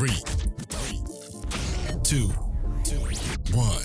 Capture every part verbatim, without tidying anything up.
Three, two, one.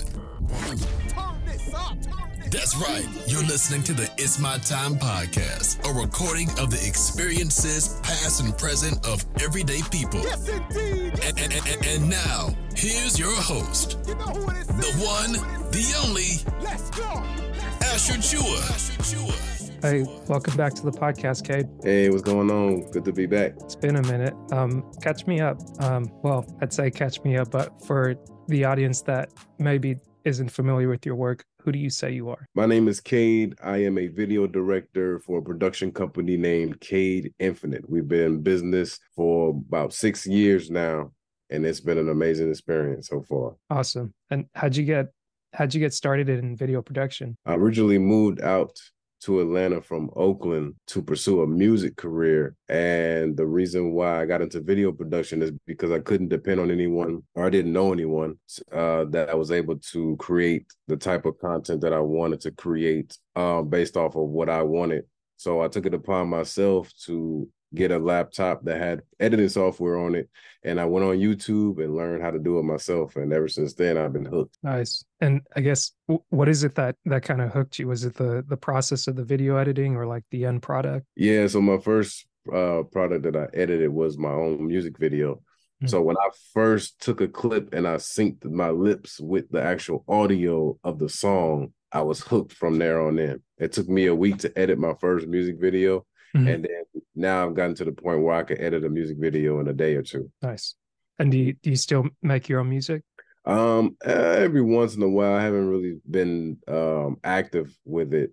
That's right. You're listening to the It's My Time podcast, a recording of the experiences, past and present, of everyday people. Yes, indeed. And, and, and, and now, here's your host, You know who it is. the one, the only, Let's go. Asher Chua. Hey, welcome back to the podcast, Cade. Hey, what's going on? Good to be back. It's been a minute. Um, catch me up. Um, well, I'd say catch me up, but for the audience that maybe isn't familiar with your work, who do you say you are? My name is Cade. I am a video director for a production company named Cade Infinite. We've been in business for about six years now, and it's been an amazing experience so far. Awesome. And how'd you get how'd you get started in video production? I originally moved out to Atlanta from Oakland to pursue a music career. And the reason why I got into video production is because I couldn't depend on anyone, or I didn't know anyone uh, that I was able to create the type of content that I wanted to create uh, based off of what I wanted. So I took it upon myself to get a laptop that had editing software on it. And I went on YouTube and learned how to do it myself. And ever since then, I've been hooked. Nice. And I guess, w- what is it that that kind of hooked you? Was it the the process of the video editing or like the end product? Yeah, so my first uh, product that I edited was my own music video. Mm-hmm. So when I first took a clip and I synced my lips with the actual audio of the song, I was hooked from there on in. It took me a week to edit my first music video. Mm-hmm. And then now I've gotten to the point where I can edit a music video in a day or two. Nice. And do you, do you still make your own music? Um, every once in a while. I haven't really been um, active with it.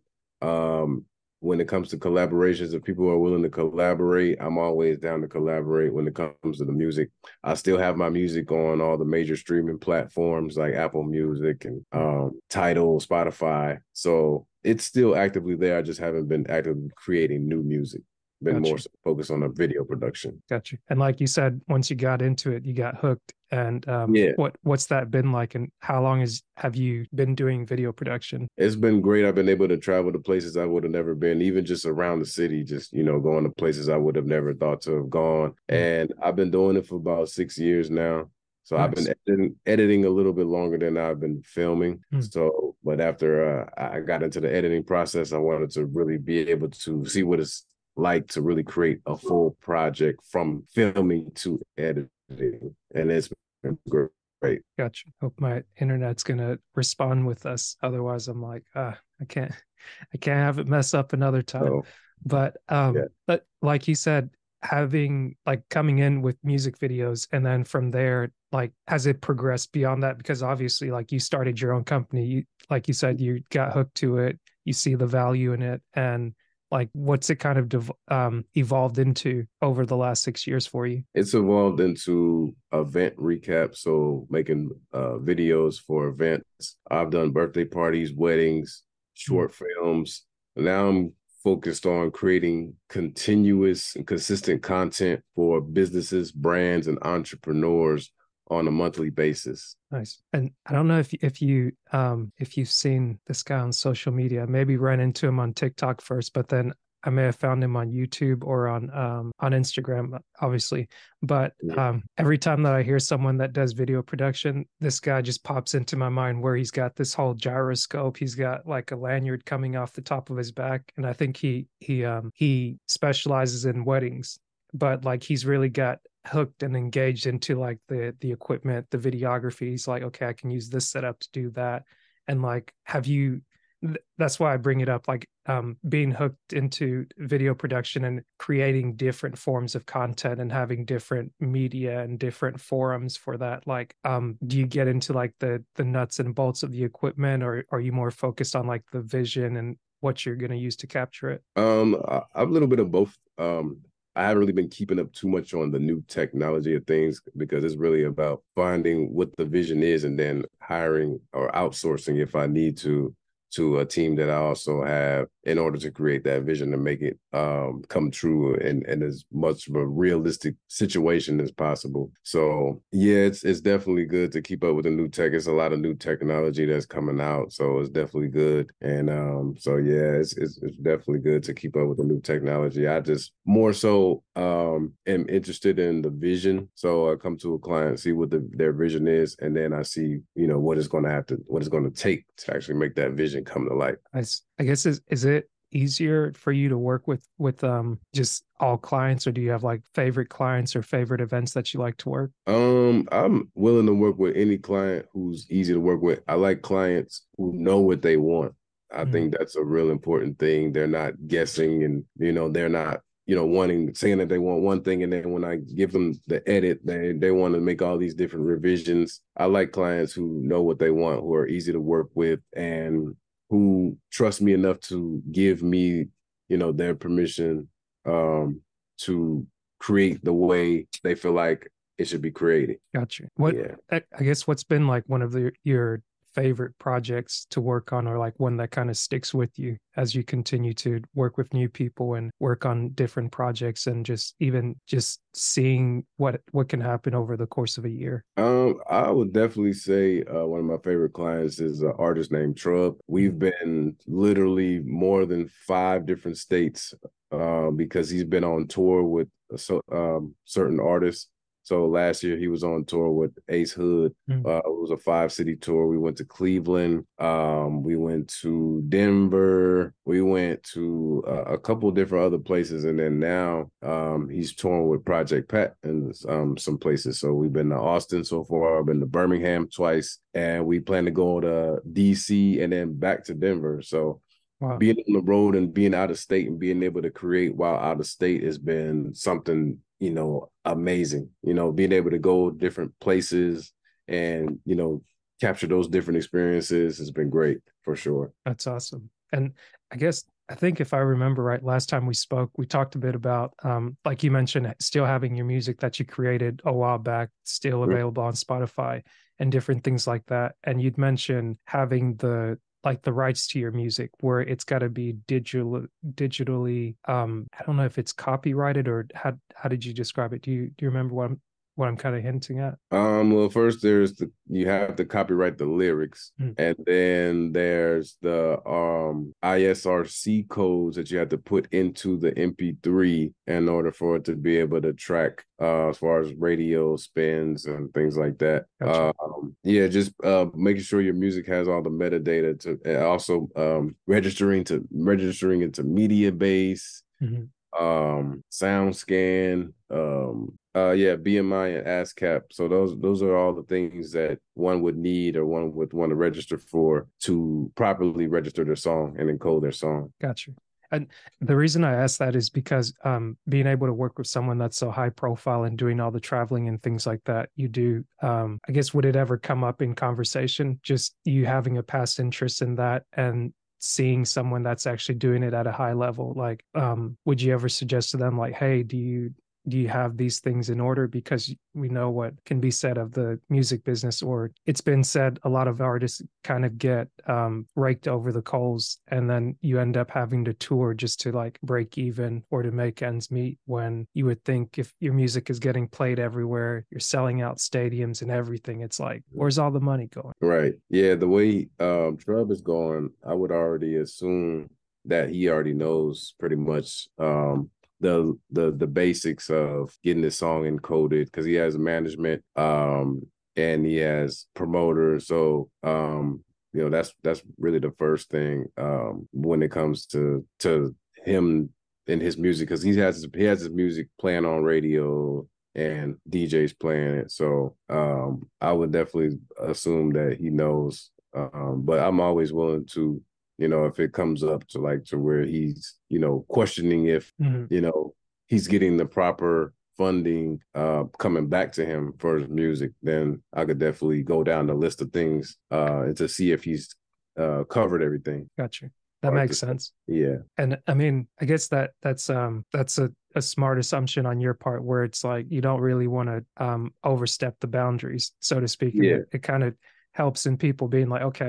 Um, when it comes to collaborations, if people are willing to collaborate, I'm always down to collaborate when it comes to the music. I still have my music on all the major streaming platforms like Apple Music and um, Tidal, Spotify. So it's still actively there. I just haven't been actively creating new music. Been gotcha. More so focused on a video production. Gotcha. And like you said, once you got into it, you got hooked. And um, yeah. what what's that been like? And how long is have you been doing video production? It's been great. I've been able to travel to places I would have never been, even just around the city, just, you know, going to places I would have never thought to have gone. Mm-hmm. And I've been doing it for about six years now. So nice. I've been editing, editing a little bit longer than I've been filming. Mm-hmm. So, but after uh, I got into the editing process, I wanted to really be able to see what it's like to really create a full project from filming to editing. And it's been great. Gotcha. Hope my internet's gonna respond with us. Otherwise, I'm like, ah, I can't, I can't have it mess up another time. Oh. But um, yeah. but like you said, having like coming in with music videos, and then from there, like, has it progressed beyond that? Because obviously, like, you started your own company. You, like you said, you got hooked to it. You see the value in it, and like, what's it kind of dev- um, evolved into over the last six years for you? It's evolved into event recap. So making uh, videos for events. I've done birthday parties, weddings, short mm-hmm. films. Now I'm focused on creating continuous and consistent content for businesses, brands, and entrepreneurs on a monthly basis. Nice. And I don't know if if you um if you've seen this guy on social media. Maybe ran into him on TikTok first, but then I may have found him on YouTube or on um on Instagram, obviously. But um every time that I hear someone that does video production, this guy just pops into my mind, where he's got this whole gyroscope. He's got like a lanyard coming off the top of his back, and I think he he um he specializes in weddings. But like, he's really got hooked and engaged into like the the equipment, the videography. He's like, okay, I can use this setup to do that. And like, have you, that's why I bring it up, like um, being hooked into video production and creating different forms of content and having different media and different forums for that. Like, um, do you get into like the the nuts and bolts of the equipment, or are you more focused on like the vision and what you're going to use to capture it? Um, a little bit of both. Um, I haven't really been keeping up too much on the new technology of things, because it's really about finding what the vision is and then hiring or outsourcing, if I need to, to a team that I also have in order to create that vision to make it um, come true and, and as much of a realistic situation as possible. So yeah, it's it's definitely good to keep up with the new tech. It's a lot of new technology that's coming out, so it's definitely good. And um, so yeah, it's, it's it's definitely good to keep up with the new technology. I just more so um, am interested in the vision. So I come to a client, see what the, their vision is, and then I see, you know, what it's going to have to, what it's going to take to actually make that vision come to life. I, s- I guess is is it easier for you to work with with um just all clients, or do you have like favorite clients or favorite events that you like to work? Um, I'm willing to work with any client who's easy to work with. I like clients who know what they want. I Mm, think that's a real important thing. They're not guessing, and you know, they're not, you know, wanting saying that they want one thing, and then when I give them the edit, they they want to make all these different revisions. I like clients who know what they want, who are easy to work with, and who trust me enough to give me, you know, their permission um, to create the way they feel like it should be created. Gotcha. What Yeah. I I guess what's been like one of the, your favorite projects to work on, or like one that kind of sticks with you as you continue to work with new people and work on different projects, and just even just seeing what what can happen over the course of a year? Um, I would definitely say uh, one of my favorite clients is an artist named Trub. We've been literally more than five different states uh, because he's been on tour with so, um, certain artists. So last year he was on tour with Ace Hood. Mm. Uh, it was a five city tour. We went to Cleveland. Um, we went to Denver. We went to uh, a couple of different other places. And then now um, he's touring with Project Pat in um, some places. So we've been to Austin so far. I've been to Birmingham twice. And we plan to go to D C and then back to Denver. So Wow. being on the road and being out of state and being able to create while out of state has been something, you know, amazing. You know, being able to go different places and, you know, capture those different experiences has been great for sure. That's awesome. And I guess, I think if I remember right, last time we spoke, we talked a bit about, um, like you mentioned, still having your music that you created a while back, still available on Spotify and different things like that. And you'd mentioned having the, like the rights to your music where it's got to be digital, digitally, um, I don't know if it's copyrighted, or how, how did you describe it? Do you, do you remember what I'm, what I'm kind of hinting at? Um, well, first there's the you have to copyright the lyrics, Mm. and then there's the um I S R C codes that you have to put into the M P three in order for it to be able to track uh as far as radio spins and things like that. Gotcha. Um, yeah, just uh making sure your music has all the metadata to, and also um registering to registering into Mediabase, Mhm. um, SoundScan, um, uh, yeah, B M I and ASCAP. So those those are all the things that one would need or one would want to register for to properly register their song and encode their song. Gotcha. And the reason I ask that is because um, being able to work with someone that's so high profile and doing all the traveling and things like that, you do, um, I guess, would it ever come up in conversation, just you having a past interest in that and seeing someone that's actually doing it at a high level? Like, um, would you ever suggest to them, like, hey, do you do you have these things in order? Because we know what can be said of the music business, or it's been said a lot of artists kind of get um, raked over the coals, and then you end up having to tour just to like break even or to make ends meet, when you would think if your music is getting played everywhere, you're selling out stadiums and everything, it's like, where's all the money going? Right. Yeah, the way um Trub is going, I would already assume that he already knows pretty much um the the the basics of getting this song encoded, because he has management um and he has promoters. So um you know that's that's really the first thing um when it comes to to him and his music, because he has he has his music playing on radio and D Js playing it. So um I would definitely assume that he knows. Um but I'm always willing to, you know, if it comes up to like to where he's, you know, questioning if, Mhm. you know, he's getting the proper funding uh coming back to him for his music, then I could definitely go down the list of things uh and to see if he's uh covered everything. Gotcha. That Or makes to- sense. Yeah. And I mean, I guess that that's um that's a, a smart assumption on your part, where it's like you don't really want to um overstep the boundaries, so to speak. And Yeah. it, it kind of helps in people being like, okay,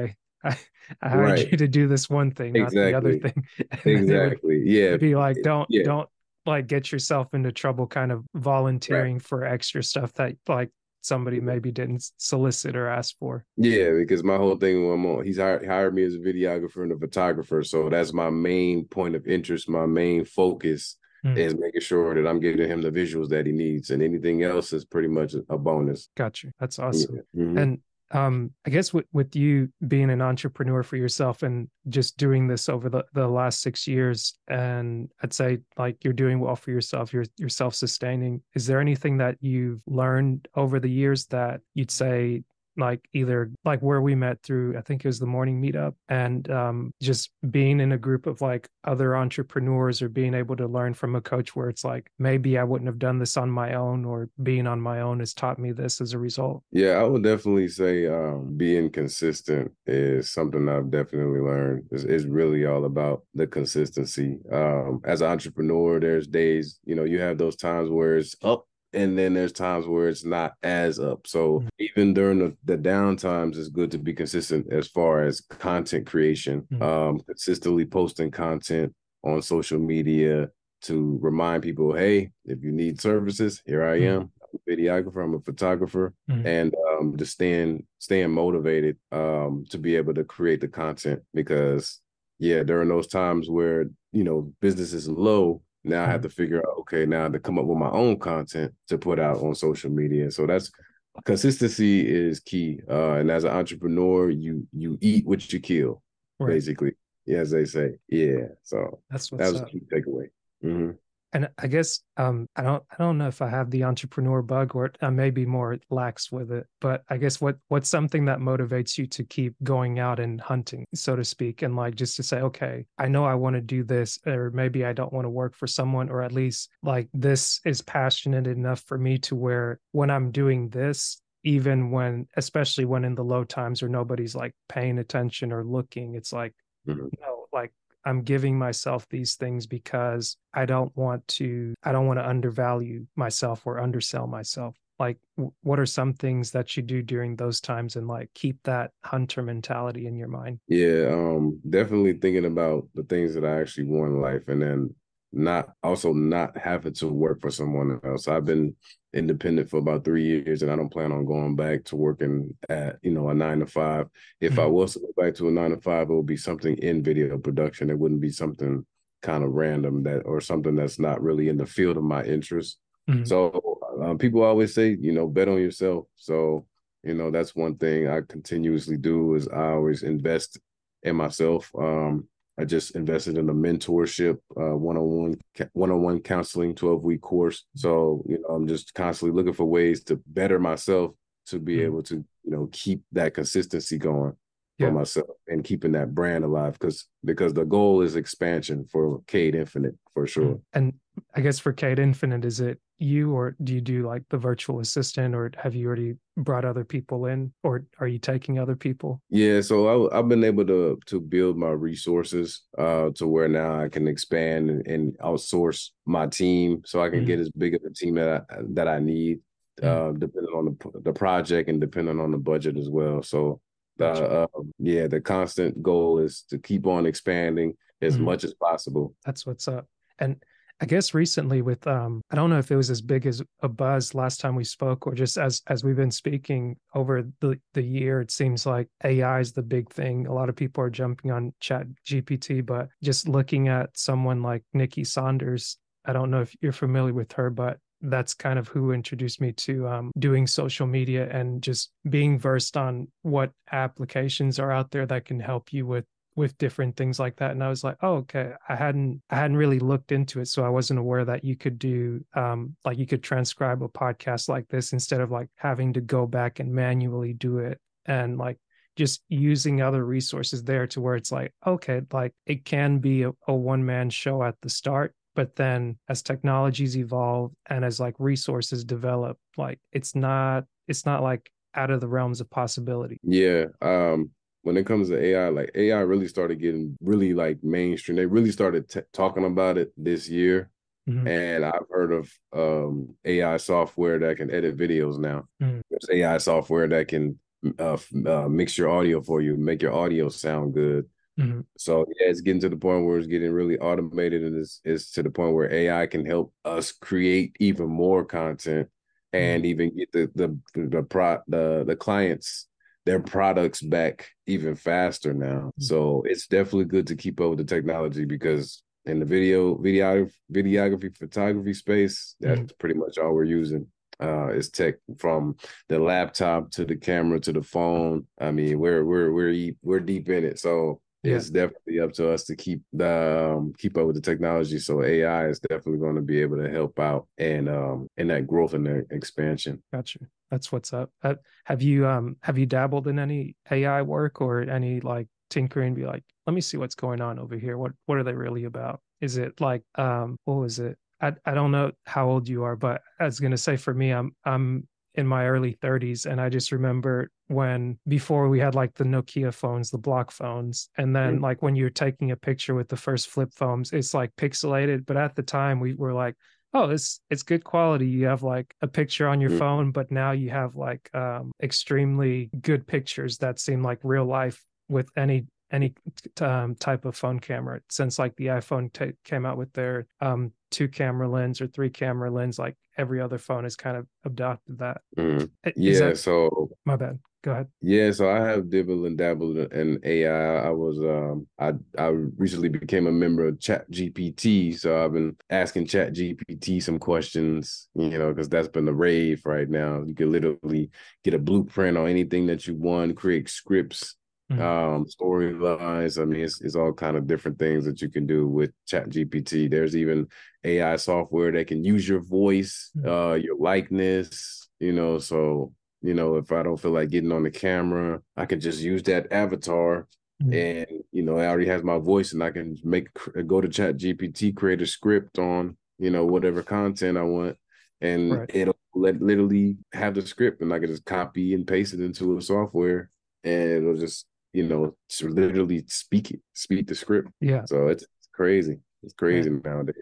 I, I hired Right. you to do this one thing, not the other Exactly. thing. And then they would Exactly. Yeah. be like, don't, Yeah. don't like get yourself into trouble kind of Right. volunteering for extra stuff that like somebody maybe didn't solicit or ask for. Yeah, because my whole thing when I'm on, he's hired, hired me as a videographer and a photographer. So that's my main point of interest. My main focus Mm. is making sure that I'm getting him the visuals that he needs, and anything else is pretty much a bonus. Got you. That's awesome. Yeah. Mm-hmm. And um, I guess with, with you being an entrepreneur for yourself and just doing this over the, the last six years, and I'd say like you're doing well for yourself, you're you're self-sustaining. Is there anything that you've learned over the years that you'd say like either like where we met through, I think it was the morning meetup, and um, just being in a group of like other entrepreneurs or being able to learn from a coach where it's like, maybe I wouldn't have done this on my own, or being on my own has taught me this as a result? Yeah, I would definitely say um, being consistent is something I've definitely learned. It's, it's really all about the consistency. Um, as an entrepreneur, there's days, you know, you have those times where it's up, and then there's times where it's not as up. So mm-hmm. even during the, the down times, it's good to be consistent as far as content creation, mm-hmm. um, consistently posting content on social media to remind people, hey, if you need services, here I mm-hmm. am. I'm a videographer, I'm a photographer, mm-hmm. and um, just staying, staying motivated um, to be able to create the content, because yeah, during those times where, you know, business is low, now I have to figure out, okay, now to come up with my own content to put out on social media. So that's consistency is key. Uh, and as an entrepreneur, you you eat what you kill, right. basically. Yeah, as they say. Yeah. So that's what's that was up. a key takeaway. Mm-hmm. And I guess um, I don't I don't know if I have the entrepreneur bug, or I may be more lax with it. But I guess what what's something that motivates you to keep going out and hunting, so to speak, and like just to say, okay, I know I want to do this, or maybe I don't want to work for someone, or at least like this is passionate enough for me to where when I'm doing this, even when, especially when in the low times or nobody's like paying attention or looking, it's like, mm-hmm. no, like I'm giving myself these things because I don't want to, I don't want to undervalue myself or undersell myself. Like, w- what are some things that you do during those times and like keep that hunter mentality in your mind? Yeah, um, definitely thinking about the things that I actually want in life, and then not also not having to work for someone else. I've been independent for about three years, and I don't plan on going back to working at, you know, a nine to five. If mm-hmm. I was to go back to a nine to five, it would be something in video production. It wouldn't be something kind of random that, or something that's not really in the field of my interest. Mm-hmm. So um, people always say, you know, bet on yourself. So, you know, that's one thing I continuously do is I always invest in myself. Um, I just invested in a mentorship, uh, one-on-one, one-on-one counseling, twelve-week course. So, you know, I'm just constantly looking for ways to better myself to be mm-hmm. able to, you know, keep that consistency going for yeah. myself and keeping that brand alive, because because the goal is expansion for Cade Infinite for sure. And I guess for Cade Infinite, is it you, or do you do like the virtual assistant, or have you already brought other people in, or are you taking other people? Yeah, so I, I've been able to to build my resources uh, to where now I can expand and, and outsource my team, so I can mm-hmm. get as big of a team that I, that I need, mm-hmm. uh, depending on the the project and depending on the budget as well. So, uh, uh, yeah, the constant goal is to keep on expanding as mm-hmm. much as possible. That's what's up. And I guess recently with, um, I don't know if it was as big as a buzz last time we spoke, or just as as we've been speaking over the, the year, it seems like A I is the big thing. A lot of people are jumping on Chat G P T, but just looking at someone like Nikki Saunders, I don't know if you're familiar with her, but that's kind of who introduced me to um, doing social media and just being versed on what applications are out there that can help you with with different things like that. And I was like, oh, okay, I hadn't, I hadn't really looked into it. So I wasn't aware that you could do, um, like you could transcribe a podcast like this instead of like having to go back and manually do it. And like just using other resources there to where it's like, okay, like it can be a, a one-man show at the start, but then as technologies evolve and as like resources develop, like it's not, it's not like out of the realms of possibility. Yeah. Um, When it comes to A I, like A I really started getting really like mainstream. They really started t- talking about it this year. Mm-hmm. And I've heard of um, A I software that can edit videos now. Mm-hmm. There's A I software that can uh, uh, mix your audio for you, make your audio sound good. Mm-hmm. So yeah, it's getting to the point where it's getting really automated, and it's, it's to the point where A I can help us create even more content and mm-hmm. even get the the the the, pro, the the clients their products back even faster now. Mm-hmm. So it's definitely good to keep up with the technology, because in the video, video videography, photography space, that's mm-hmm. pretty much all we're using. Uh, is tech, from the laptop to the camera to the phone. I mean, we're we're we're we're deep in it. So yeah. It's definitely up to us to keep the um, keep up with the technology. So A I is definitely going to be able to help out and um in that growth and that expansion. Gotcha. That's what's up. Uh, have you um have you dabbled in any A I work or any like tinkering? Be like, let me see what's going on over here. What what are they really about? Is it like um what was it? I I don't know how old you are, but I was gonna say, for me, I'm I'm in my early thirties, and I just remember when before we had like the Nokia phones, the block phones, and then mm-hmm. like when you're taking a picture with the first flip phones, it's like pixelated. But at the time, we were like, oh, it's it's good quality. You have like a picture on your mm-hmm. phone, but now you have like um, extremely good pictures that seem like real life with any any um, type of phone camera. Since like the iPhone t- came out with their um, two camera lens or three camera lens, like every other phone has kind of adopted that. Mm. Yeah, that, so my bad. Go ahead. Yeah, so I have dibbled and dabbled in A I. I was um I I recently became a member of Chat G P T, so I've been asking Chat G P T some questions, you know, because that's been the rave right now. You can literally get a blueprint on anything that you want, create scripts, mm-hmm. um, storylines. I mean, it's it's all kind of different things that you can do with Chat G P T. There's even A I software that can use your voice, mm-hmm. uh, your likeness, you know, so. You know, if I don't feel like getting on the camera, I can just use that avatar mm-hmm. and, you know, it already has my voice, and I can make, go to Chat G P T, create a script on, you know, whatever content I want. And right. it'll let, literally have the script, and I can just copy and paste it into a software, and it'll just, you know, just literally speak it, speak the script. Yeah. So it's, it's crazy. It's crazy yeah. nowadays.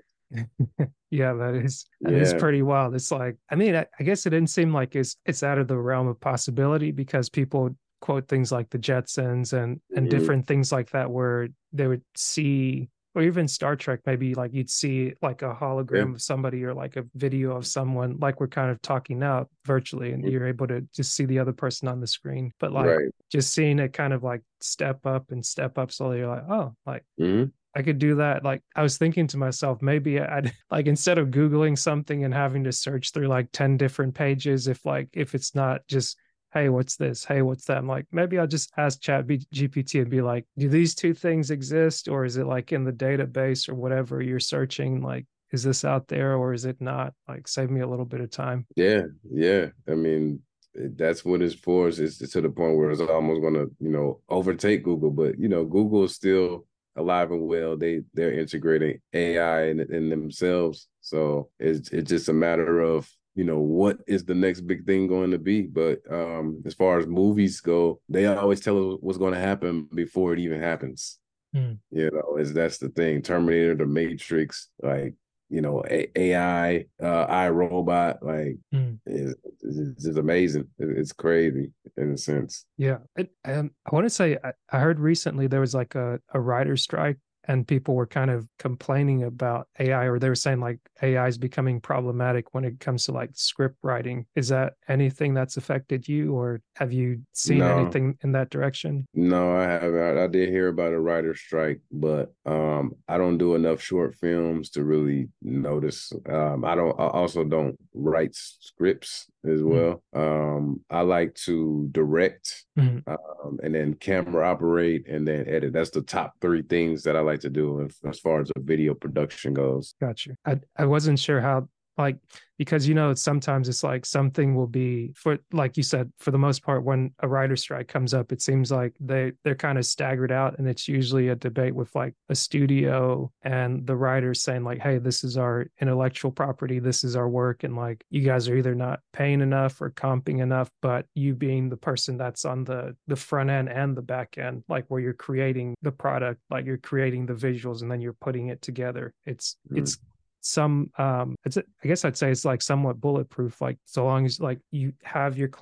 Yeah, that is that yeah. is pretty wild. It's like, I mean, I, I guess it didn't seem like it's it's out of the realm of possibility, because people quote things like the Jetsons and and mm-hmm. different things like that, where they would see, or even Star Trek, maybe like you'd see like a hologram yeah. of somebody, or like a video of someone, like we're kind of talking now virtually, and mm-hmm. you're able to just see the other person on the screen. But like right. just seeing it kind of like step up and step up slowly, you're like, oh, like mm-hmm. I could do that. Like I was thinking to myself, maybe I'd like, instead of Googling something and having to search through like ten different pages, if like, if it's not just, hey, what's this? Hey, what's that? I'm like, maybe I'll just ask Chat G P T and be like, do these two things exist? Or is it like in the database or whatever you're searching? Like, is this out there or is it not? Like, save me a little bit of time. Yeah. Yeah. I mean, that's what it's for. It's, it's to the point where it's almost going to, you know, overtake Google. But, you know, Google is still alive and well. They they're integrating A I in, in themselves, so it's it's just a matter of, you know, what is the next big thing going to be. But um as far as movies go, they always tell us what's going to happen before it even happens. mm. You know, is that's the thing. Terminator, The Matrix, like, you know, A- AI, uh, iRobot, like mm. it's, it's just amazing. It's crazy in a sense. Yeah. It, um, I want to say, I, I heard recently there was like a, a writer's strike, and people were kind of complaining about A I, or they were saying like A I is becoming problematic when it comes to like script writing. Is that anything that's affected you, or have you seen no. anything in that direction? No, I haven't. I, I did hear about a writer's strike, but um, I don't do enough short films to really notice. Um, I don't. I also don't write scripts as well. Mm-hmm. Um, I like to direct, mm-hmm. um, and then camera operate, and then edit. That's the top three things that I like to do as far as a video production goes. Gotcha. I I wasn't sure how, like, because, you know, sometimes it's like something will be, for, like you said, for the most part, when a writer's strike comes up, it seems like they, they're kind of staggered out, and it's usually a debate with like a studio and the writers saying like, hey, this is our intellectual property, this is our work, and like, you guys are either not paying enough or comping enough. But you being the person that's on the, the front end and the back end, like where you're creating the product, like you're creating the visuals and then you're putting it together. It's, mm. it's, some um it's I guess I'd say it's like somewhat bulletproof, like so long as like you have your client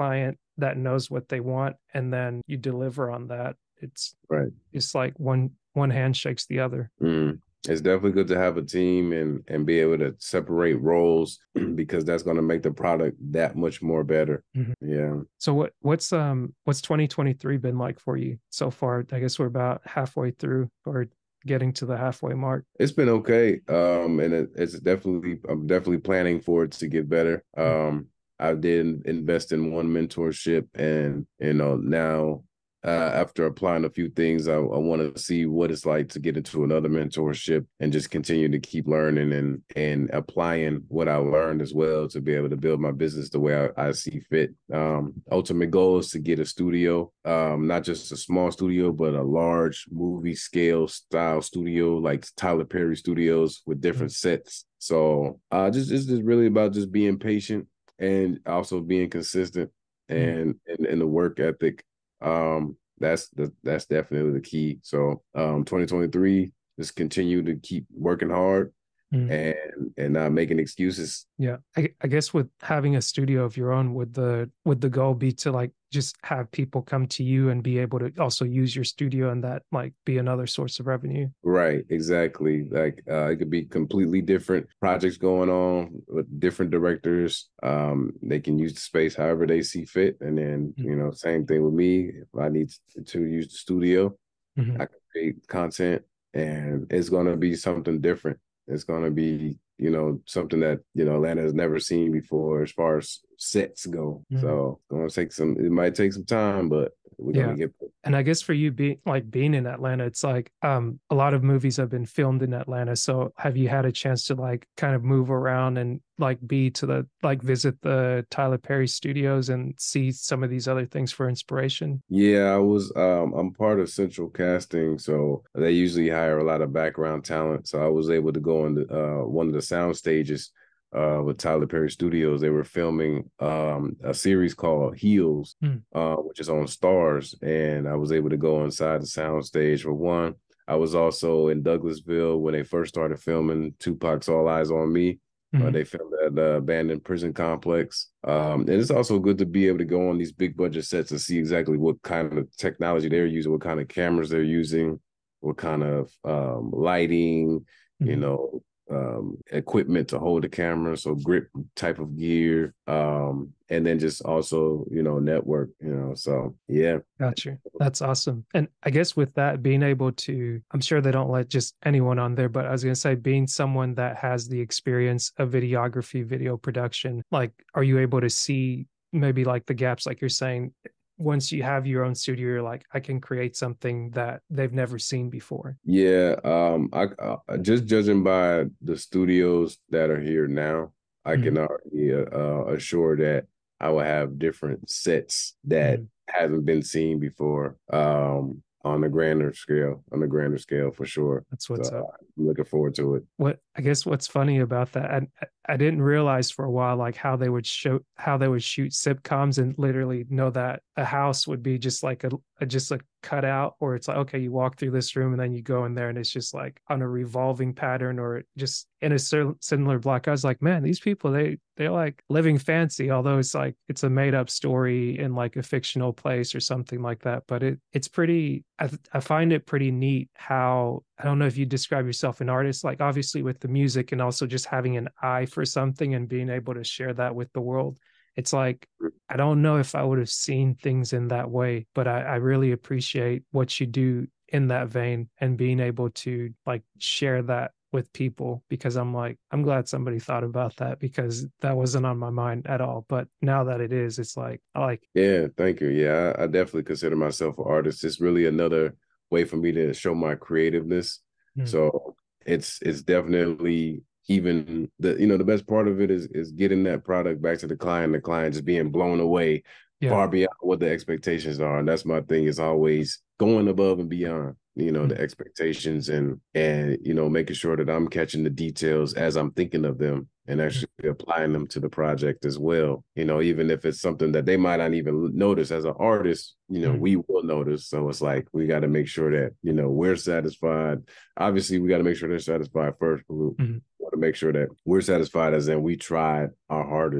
that knows what they want, and then you deliver on that. It's right. It's like one one hand shakes the other. Mm. It's definitely good to have a team and and be able to separate roles because that's going to make the product that much more better. Mm-hmm. Yeah. So what what's um what's twenty twenty-three been like for you so far? I guess we're about halfway through, or getting to the halfway mark. It's been okay. Um, and it, it's definitely, I'm definitely planning for it to get better. Um, I did invest in one mentorship, and, you know, now uh, after applying a few things, I, I want to see what it's like to get into another mentorship and just continue to keep learning and, and applying what I learned as well to be able to build my business the way I, I see fit. Um, ultimate goal is to get a studio, um, not just a small studio, but a large movie scale style studio like Tyler Perry Studios with different mm-hmm. sets. So uh, just it's just really about just being patient and also being consistent and mm-hmm. and, and the work ethic. Um, that's the that's definitely the key. So um twenty twenty-three, just continue to keep working hard mm. and and not making excuses. Yeah. I, I guess with having a studio of your own, would the would the goal be to like just have people come to you and be able to also use your studio, and that like be another source of revenue? Right, exactly. Like uh, it could be completely different projects going on with different directors. Um, they can use the space however they see fit. And then, mm-hmm. you know, same thing with me. If I need to use the studio, mm-hmm. I can create content, and it's going to be something different. It's going to be, you know, something that, you know, Atlanta has never seen before as far as sets go. Mm-hmm. So it's going to take some, it might take some time, but we're yeah. going to get there. And I guess for you being like being in Atlanta, it's like um, a lot of movies have been filmed in Atlanta. So have you had a chance to like kind of move around and like be to the, like visit the Tyler Perry Studios and see some of these other things for inspiration? Yeah, I was, um, I'm part of Central Casting. So they usually hire a lot of background talent. So I was able to go on the, uh, one of the sound stages Uh, with Tyler Perry Studios. They were filming um, a series called Heels, mm. uh, which is on Stars, and I was able to go inside the soundstage for one. I was also in Douglasville when they first started filming Tupac's All Eyes on Me. Mm-hmm. Uh, they filmed at the abandoned prison complex. Um, and it's also good to be able to go on these big budget sets and see exactly what kind of technology they're using, what kind of cameras they're using, what kind of um, lighting, mm-hmm. you know, um equipment to hold the camera, so grip type of gear, um and then just also, you know, network, you know. So yeah, got you. That's awesome. And I guess with that, being able to, I'm sure they don't let just anyone on there, but I was gonna say, being someone that has the experience of videography, video production, like are you able to see maybe like the gaps, like you're saying, once you have your own studio, you're like, I can create something that they've never seen before? Yeah, um, I uh, just judging by the studios that are here now, I mm-hmm. can already uh, assure that I will have different sets that mm-hmm. haven't been seen before. Um, on a grander scale, on a grander scale for sure. That's what's so up. I'm looking forward to it. What I guess what's funny about that, I I didn't realize for a while like how they would show how they would shoot sitcoms, and literally know that a house would be just like a, a just a cutout, or it's like, okay, you walk through this room and then you go in there and it's just like on a revolving pattern or just in a similar block. I was like, man, these people, they they're like living fancy, although it's like it's a made up story in like a fictional place or something like that. But it it's pretty, I, I find it pretty neat how, I don't know if you describe yourself an artist, like obviously with the music and also just having an eye for something and being able to share that with the world. It's like, I don't know if I would have seen things in that way, but I, I really appreciate what you do in that vein and being able to like share that with people, because I'm like, I'm glad somebody thought about that, because that wasn't on my mind at all. But now that it is, it's like, I like it. Yeah, thank you. Yeah, I, I definitely consider myself an artist. It's really another way for me to show my creativeness. Mm. So it's it's definitely, even the, you know, the best part of it is is getting that product back to the client, the client just being blown away, yeah. far beyond what the expectations are. And that's my thing, is always going above and beyond, you know, mm-hmm. the expectations, and, and, you know, making sure that I'm catching the details as I'm thinking of them and actually mm-hmm. applying them to the project as well. You know, even if it's something that they might not even notice as an artist, you know, mm-hmm. we will notice. So it's like, we got to make sure that, you know, we're satisfied. Obviously, we got to make sure they're satisfied first. But we mm-hmm. want to make sure that we're satisfied, as in we tried our hardest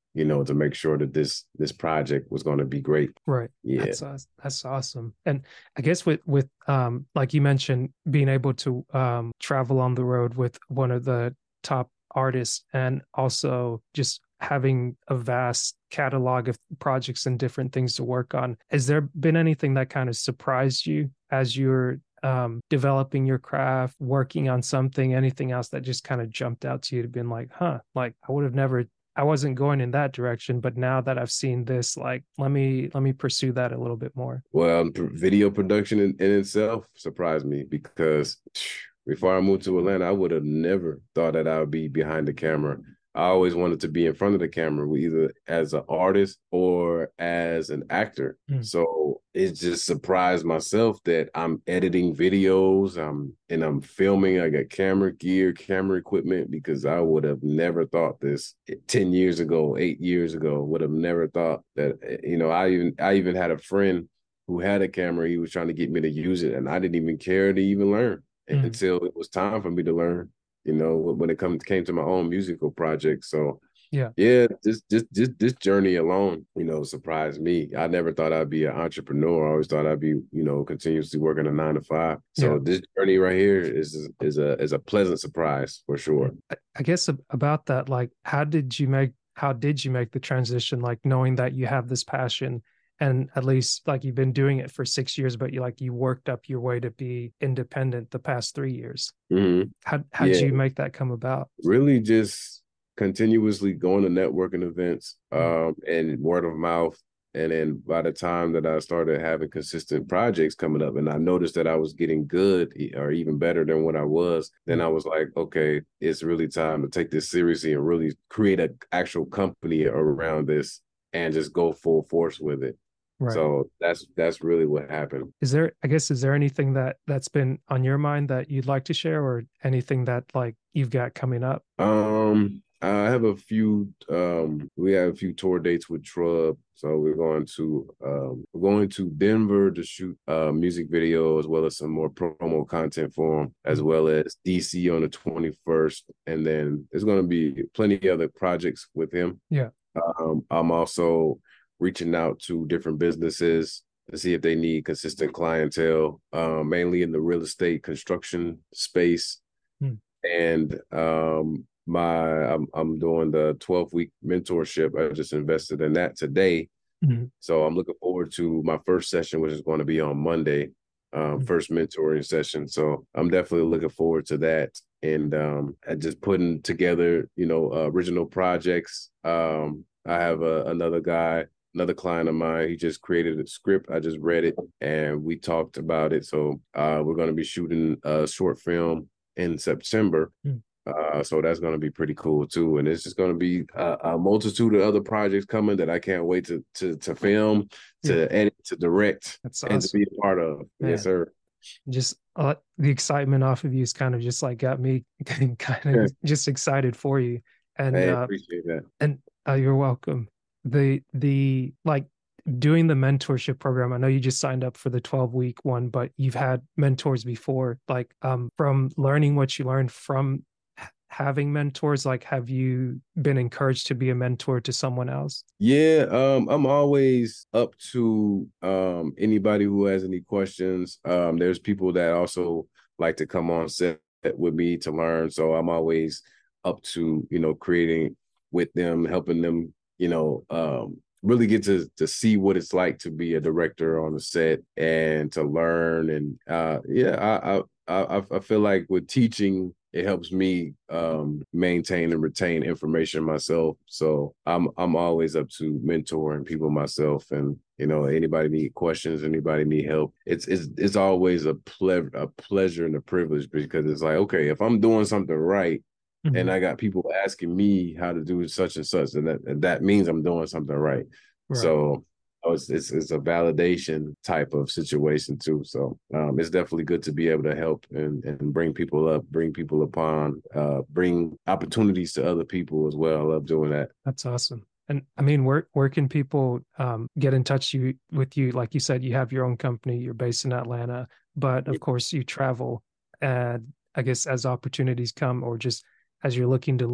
you know, to make sure that this this project was going to be great. Right. Yeah. That's aw- that's awesome. And I guess with with um like you mentioned, being able to um travel on the road with one of the top artists, and also just having a vast catalog of projects and different things to work on. Has there been anything that kind of surprised you as you're um developing your craft, working on something, anything else that just kind of jumped out to you to been like, huh, like I would have never, I wasn't going in that direction, but now that I've seen this, like let me let me pursue that a little bit more. Well, video production in, in itself surprised me because before I moved to Atlanta, I would have never thought that I would be behind the camera. I always wanted to be in front of the camera, either as an artist or as an actor. Mm. So it just surprised myself that I'm editing videos, I'm and I'm filming. I got camera gear, camera equipment, because I would have never thought this ten years ago, eight years ago. Would have never thought that. You know, I even I even had a friend who had a camera. He was trying to get me to use it, and I didn't even care to even learn mm. until it was time for me to learn. You know, when it come, came to my own musical project. So yeah, yeah, this this this this journey alone, you know, surprised me. I never thought I'd be an entrepreneur. I always thought I'd be, you know, continuously working a nine to five. So yeah. This journey right here is is a is a pleasant surprise for sure. I guess about that, like, how did you make how did you make the transition? Like, knowing that you have this passion, and at least like you've been doing it for six years, but you like you worked up your way to be independent the past three years. Mm-hmm. How how did yeah. you make that come about? Really, just continuously going to networking events, um, and word of mouth. And then by the time that I started having consistent projects coming up, and I noticed that I was getting good or even better than what I was, then I was like, okay, it's really time to take this seriously and really create an actual company around this and just go full force with it. Right. So that's that's really what happened. Is there, I guess, is there anything that that's been on your mind that you'd like to share, or anything that like you've got coming up? Um, I have a few. Um, we have a few tour dates with Trub. So we're going to um, we're going to Denver to shoot a music video, as well as some more promo content for him, as well as D C on the twenty-first, and then there's going to be plenty of other projects with him. Yeah. Um, I'm also reaching out to different businesses to see if they need consistent clientele, uh, mainly in the real estate construction space. Hmm. And um, my I'm, I'm doing the twelve week mentorship. I just invested in that today. Mm-hmm. So I'm looking forward to my first session, which is going to be on Monday, um, mm-hmm. first mentoring session. So I'm definitely looking forward to that. And um, just putting together, you know, uh, original projects. Um, I have a, another guy, another client of mine. He just created a script. I just read it and we talked about it. So uh, we're going to be shooting a short film in September. Mm. Uh, so that's going to be pretty cool too. And it's just going to be a, a multitude of other projects coming that I can't wait to to to film, to yeah. edit, to direct, that's and awesome. to be a part of. Man. Yes, sir. Just uh, the excitement off of you is kind of just like got me kind of yeah. just excited for you. And I uh, appreciate that. And uh, you're welcome. The the like doing the mentorship program, I know you just signed up for the twelve week one, but you've had mentors before. Like um from learning what you learned from having mentors, like have you been encouraged to be a mentor to someone else? Yeah, um, I'm always up to um, anybody who has any questions. Um, there's people that also like to come on set with me to learn. So I'm always up to, you know, creating with them, helping them, you know, um, really get to to see what it's like to be a director on the set and to learn. And uh, yeah, I, I I feel like with teaching, it helps me um, maintain and retain information myself. So I'm I'm always up to mentoring people myself. And you know, anybody need questions, anybody need help, it's it's it's always a ple- a pleasure and a privilege, because it's like, okay, if I'm doing something right, mm-hmm. and I got people asking me how to do such and such, and that and that means I'm doing something right. right. So It's, it's it's a validation type of situation too. So um, it's definitely good to be able to help and, and bring people up, bring people upon, uh, bring opportunities to other people as well. I love doing that. That's awesome. And I mean, where where can people um, get in touch you, with you? Like you said, you have your own company. You're based in Atlanta, but of course you travel. And I guess as opportunities come, or just as you're looking to look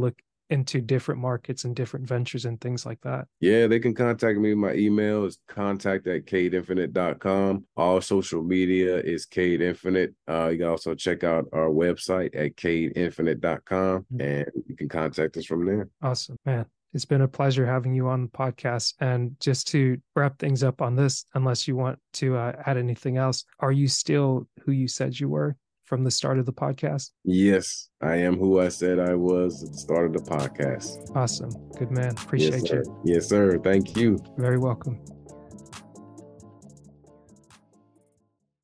into different markets and different ventures and things like that? Yeah, they can contact me. My email is contact at cade infinite dot com. All social media is Cade Infinite. Uh, you can also check out our website at cade infinite dot com, and you can contact us from there. Awesome, man. It's been a pleasure having you on the podcast. And just to wrap things up on this, unless you want to uh, add anything else, are you still who you said you were from the start of the podcast? Yes, I am who I said I was at the start of the podcast. Awesome. Good man. Appreciate yes, sir. you. Yes, sir. Thank you. Very welcome.